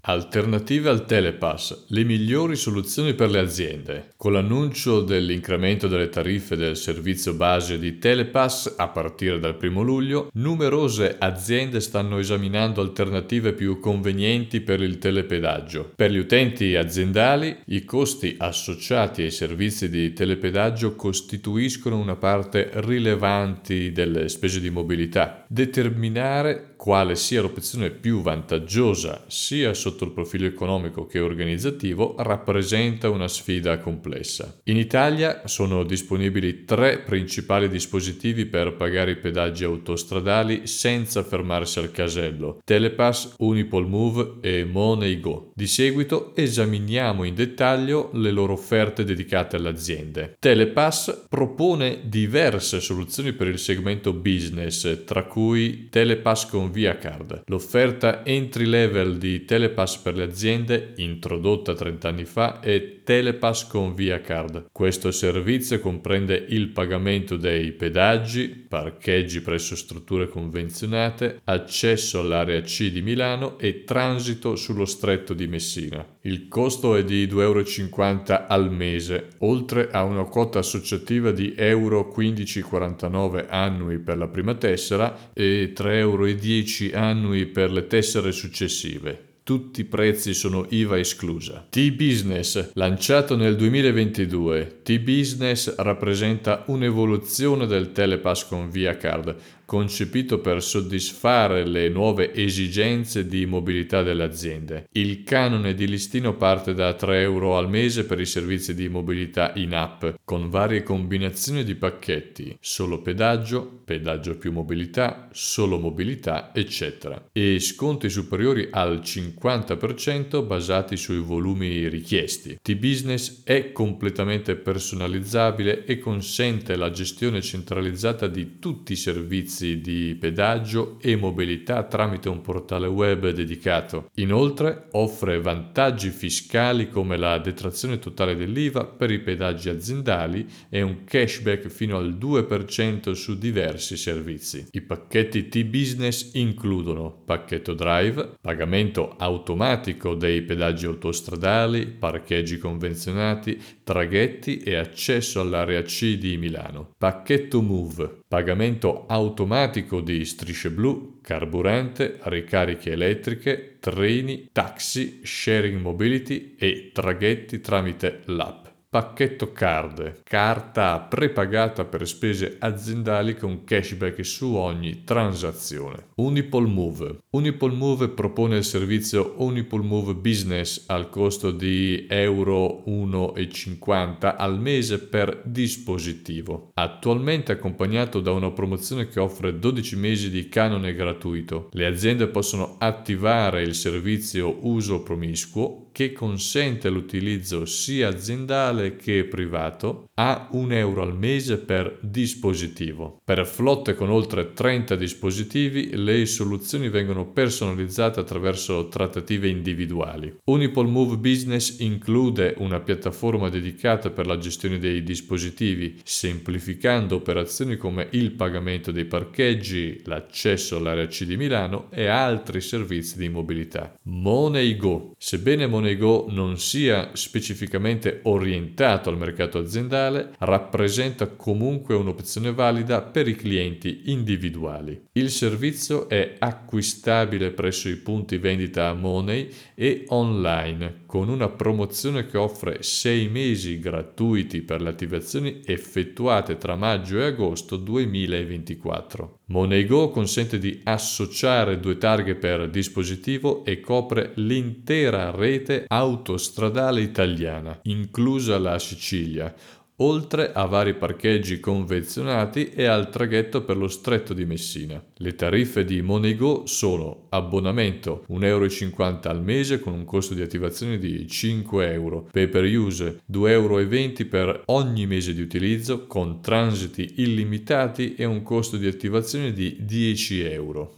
Alternative al Telepass, le migliori soluzioni per le aziende. Con l'annuncio dell'incremento delle tariffe del servizio base di Telepass a partire dal 1 luglio, numerose aziende stanno esaminando alternative più convenienti per il telepedaggio. Per gli utenti aziendali, i costi associati ai servizi di telepedaggio costituiscono una parte rilevante delle spese di mobilità. Determinare quale sia l'opzione più vantaggiosa sia sotto il profilo economico che organizzativo rappresenta una sfida complessa. In Italia sono disponibili 3 principali dispositivi per pagare i pedaggi autostradali senza fermarsi al casello: Telepass, Unipol Move e MoneyGo. Di seguito esaminiamo in dettaglio le loro offerte dedicate alle aziende. Telepass propone diverse soluzioni per il segmento business, tra cui Telepass con Via Card. L'offerta entry level di Telepass per le aziende, introdotta 30 anni fa, è Telepass con Via Card. Questo servizio comprende il pagamento dei pedaggi, parcheggi presso strutture convenzionate, accesso all'area C di Milano e transito sullo stretto di Messina. Il costo è di 2,50 € al mese, oltre a una quota associativa di euro 15,49 annui per la prima tessera e 3,10 € annui per le tessere successive. Tutti i prezzi sono IVA esclusa. T-Business, lanciato nel 2022, T-Business rappresenta un'evoluzione del Telepass con Via Card, concepito per soddisfare le nuove esigenze di mobilità delle aziende. Il canone di listino parte da 3 € al mese per i servizi di mobilità in app, con varie combinazioni di pacchetti: solo pedaggio, pedaggio più mobilità, solo mobilità, eccetera, e sconti superiori al 50% basati sui volumi richiesti. T-Business è completamente personalizzabile e consente la gestione centralizzata di tutti i servizi di pedaggio e mobilità tramite un portale web dedicato. Inoltre offre vantaggi fiscali come la detrazione totale dell'IVA per i pedaggi aziendali e un cashback fino al 2% su diversi servizi. I pacchetti T-Business includono pacchetto Drive, pagamento automatico dei pedaggi autostradali, parcheggi convenzionati, traghetti e accesso all'area C di Milano. Pacchetto Move, pagamento automatico di strisce blu, carburante, ricariche elettriche, treni, taxi, sharing mobility e traghetti tramite l'app. Pacchetto Card, carta prepagata per spese aziendali con cashback su ogni transazione. Unipol Move. Unipol Move propone il servizio Unipol Move Business al costo di euro 1,50 € al mese per dispositivo. Attualmente accompagnato da una promozione che offre 12 mesi di canone gratuito. Le aziende possono attivare il servizio uso promiscuo, che consente l'utilizzo sia aziendale che privato, a 1 € al mese per dispositivo. Per flotte con oltre 30 dispositivi, le soluzioni vengono personalizzate attraverso trattative individuali. Unipol Move Business include una piattaforma dedicata per la gestione dei dispositivi, semplificando operazioni come il pagamento dei parcheggi, l'accesso all'area C di Milano e altri servizi di mobilità. MoneyGo. Sebbene MoneyGo non sia specificamente orientato al mercato aziendale, rappresenta comunque un'opzione valida per i clienti individuali. Il servizio è acquistabile presso i punti vendita Money e online, con una promozione che offre 6 mesi gratuiti per le attivazioni effettuate tra maggio e agosto 2024. MoneyGo consente di associare 2 targhe per dispositivo e copre l'intera rete autostradale italiana, inclusa la Sicilia, oltre a vari parcheggi convenzionati e al traghetto per lo stretto di Messina. Le tariffe di MoneyGo sono: abbonamento 1,50 € al mese con un costo di attivazione di 5 €, pay per use 2,20 € per ogni mese di utilizzo con transiti illimitati e un costo di attivazione di 10 €.